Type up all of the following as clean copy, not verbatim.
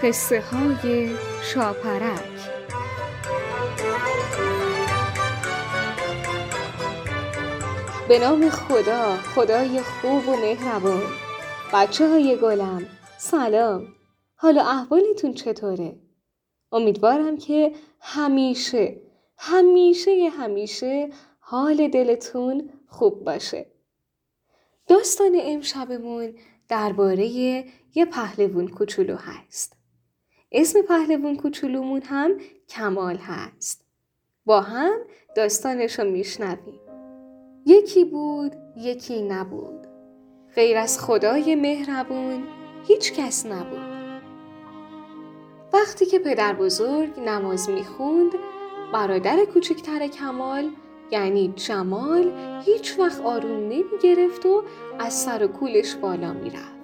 قصه های شاپرک. به نام خدا، خدای خوب و مهربان. بچه های گلم سلام، حال و احوالتون چطوره؟ امیدوارم که همیشه حال دلتون خوب باشه. داستان امشبمون درباره یه پهلوون کوچولو هست. اسم پهلوون کوچولومون هم کمال هست. با هم داستانش رو میشنویم. یکی بود، یکی نبود. غیر از خدای مهربون هیچ کس نبود. وقتی که پدر بزرگ نماز میخوند، برادر کوچکتر کمال یعنی جمال هیچ وقت آروم نمیگرفت و از سر و کولش بالا میرفت.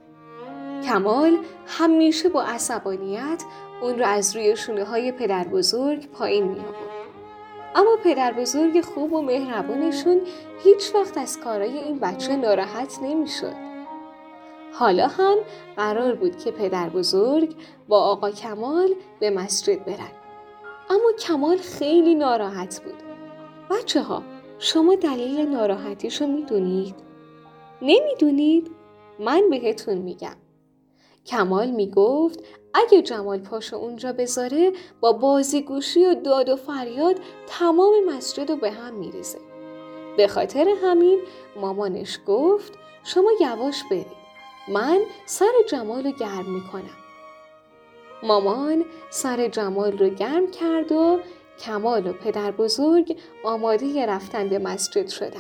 کمال همیشه با عصبانیت اون رو از روی شونه های پدر بزرگ پایین می آورد. اما پدر بزرگ خوب و مهربونشون هیچ وقت از کارای این بچه ناراحت نمی شد. حالا هم قرار بود که پدر بزرگ با آقا کمال به مسجد برن. اما کمال خیلی ناراحت بود. بچه ها، شما دلیل ناراحتیشو میدونید؟ نمیدونید؟ من بهتون میگم. کمال میگفت اگه جمال پاشو اونجا بذاره با بازیگوشی و داد و فریاد تمام مسجد رو به هم میریزه. به خاطر همین مامانش گفت شما یواش برید، من سر جمال رو گرم میکنم. مامان سر جمال رو گرم کرد و کمال و پدر بزرگ آماده رفتن به مسجد شدن.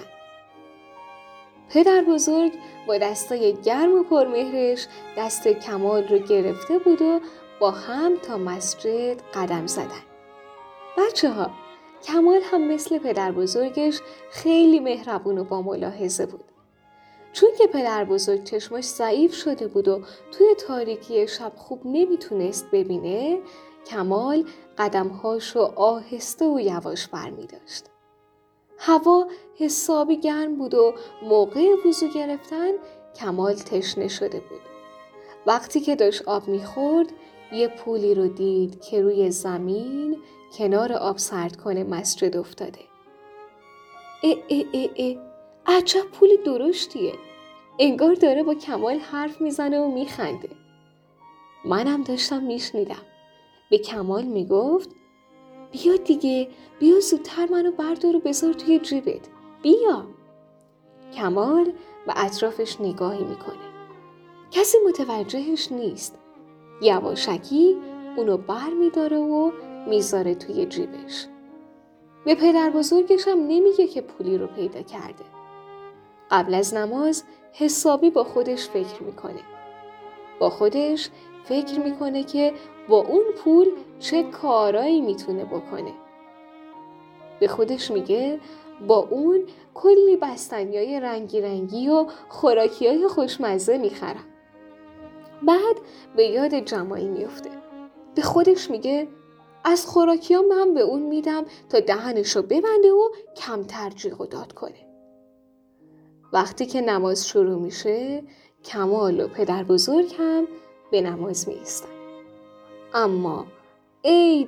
پدر بزرگ با دستای گرم و پرمهرش دست کمال رو گرفته بود و با هم تا مسجد قدم زدن. بچه ها، کمال هم مثل پدر بزرگش خیلی مهربون و با ملاحظه بود. چون که پدر بزرگ چشمش ضعیف شده بود و توی تاریکی شب خوب نمیتونست ببینه، کمال قدمهاشو آهسته و یواش برمی داشت. هوا حسابی گرم بود و موقع وضو گرفتن کمال تشنه شده بود. وقتی که داشت آب میخورد یه پولی رو دید که روی زمین کنار آب سردکن مسجد افتاده. عجب پول درشتیه. انگار داره با کمال حرف میزنه و میخنده. منم داشتم میشنیدم. به کمال میگفت بیا دیگه، بیا زودتر منو بردار و بذار توی جیبت. بیا. کمال به اطرافش نگاهی میکنه. کسی متوجهش نیست. یواشکی اونو بر میداره و میذاره توی جیبش. به پدر بزرگش هم نمیگه که پولی رو پیدا کرده. قبل از نماز حسابی با خودش فکر میکنه. با خودش فکر میکنه که با اون پول چه کارایی میتونه بکنه. به خودش میگه با اون کلی بستنیای رنگی رنگی و خوراکیای خوشمزه میخرم. بعد به یاد جمال میفته. به خودش میگه از خوراکیام من به اون میدم تا دهنشو ببنده و کمتر جیغ و داد کنه. وقتی که نماز شروع میشه کمال و پدر بزرگ هم به نماز میایستن. اما ای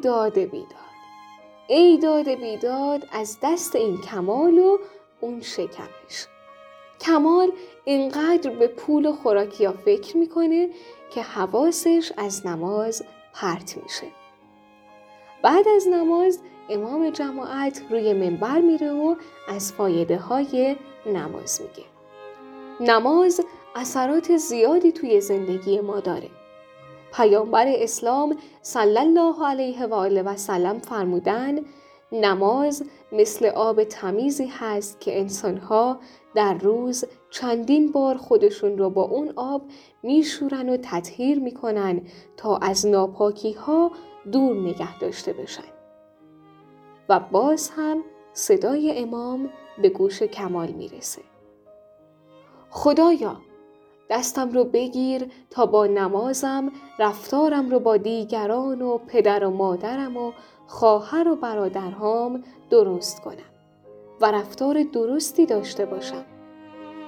داد بیداد از دست این کمال و اون شکمش. کمال اینقدر به پول و خوراکیا فکر میکنه که حواسش از نماز پرت میشه. بعد از نماز امام جماعت روی منبر میره و از فایده های نماز میگه. نماز اثرات زیادی توی زندگی ما داره. پیامبر اسلام صلی الله علیه و آله و سلم فرمودن نماز مثل آب تمیزی هست که انسانها در روز چندین بار خودشون رو با اون آب میشورن و تطهیر میکنن تا از ناپاکی ها دور نگه داشته بشن. و باز هم صدای امام به گوش کمال میرسه. خدایا دستم رو بگیر تا با نمازم رفتارم رو با دیگران و پدر و مادرم و خواهر و برادرهام درست کنم و رفتار درستی داشته باشم.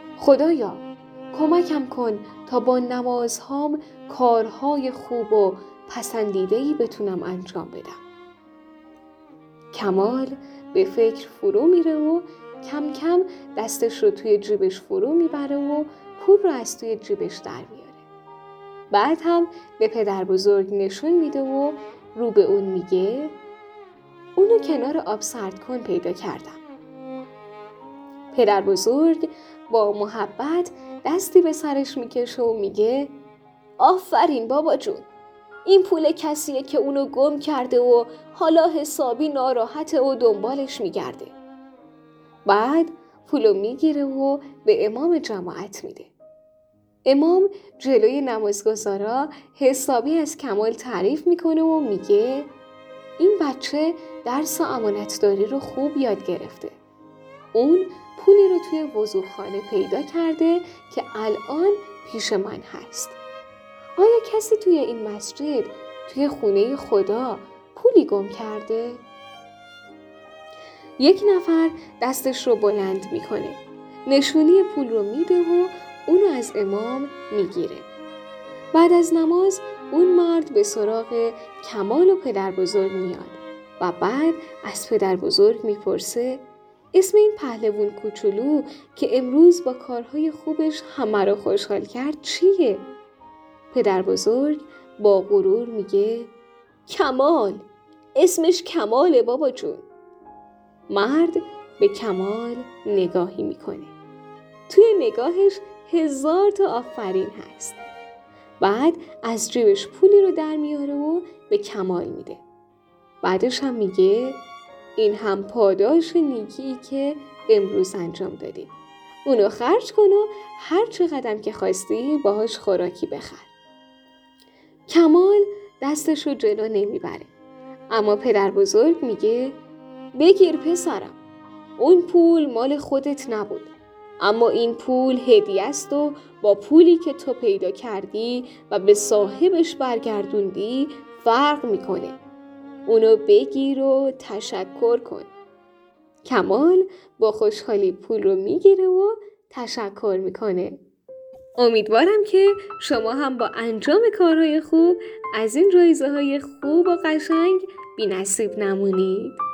خدایا کمکم کن تا با نمازهام کارهای خوب و پسندیده‌ای بتونم انجام بدم. کمال به فکر فرو میره و کم کم دستش رو توی جیبش فرو میبره و پول رو از توی جیبش در میاره. بعد هم به پدر بزرگ نشون میده و رو به اون میگه اونو کنار آب سرد کن پیدا کردم. پدر بزرگ با محبت دستی به سرش میکشه و میگه آفرین بابا جون، این پول کسیه که اونو گم کرده و حالا حسابی ناراحته و دنبالش میگرده. بعد پولو میگیره و به امام جماعت میده. امام جلوی نمازگزارا حسابی از کمال تعریف میکنه و میگه این بچه درس امانتداری رو خوب یاد گرفته. اون پولی رو توی وضوخانه پیدا کرده که الان پیش من هست. آیا کسی توی این مسجد، توی خونه خدا پولی گم کرده؟ یک نفر دستش رو بلند میکنه. نشونی پول رو میده و اونو از امام میگیره. بعد از نماز اون مرد به سراغ کمال و پدر بزرگ میاد و بعد از پدر بزرگ میپرسه اسم این پهلوون کوچولو که امروز با کارهای خوبش همه رو خوشحال کرد چیه؟ پدر بزرگ با غرور میگه کمال، اسمش کماله بابا جون. مرد به کمال نگاهی میکنه. توی نگاهش 1000 تا آفرین هست. بعد از جیبش پولی رو در میاره و به کمال میده. بعدش هم میگه این هم پاداش نیکی که امروز انجام دادی. اونو خرج کن و هر چقدر که خواستی باهاش خوراکی بخر. کمال دستش رو جلو نمیبره. اما پدر بزرگ میگه بگیر پسرم. اون پول مال خودت نبود. اما این پول هدیه است و با پولی که تو پیدا کردی و به صاحبش برگردوندی فرق میکنه. اونو بگیر و تشکر کن. کمال با خوشحالی پول رو میگیره و تشکر میکنه. امیدوارم که شما هم با انجام کارهای خوب از این جایزه های خوب و قشنگ بی‌نصیب نمونید.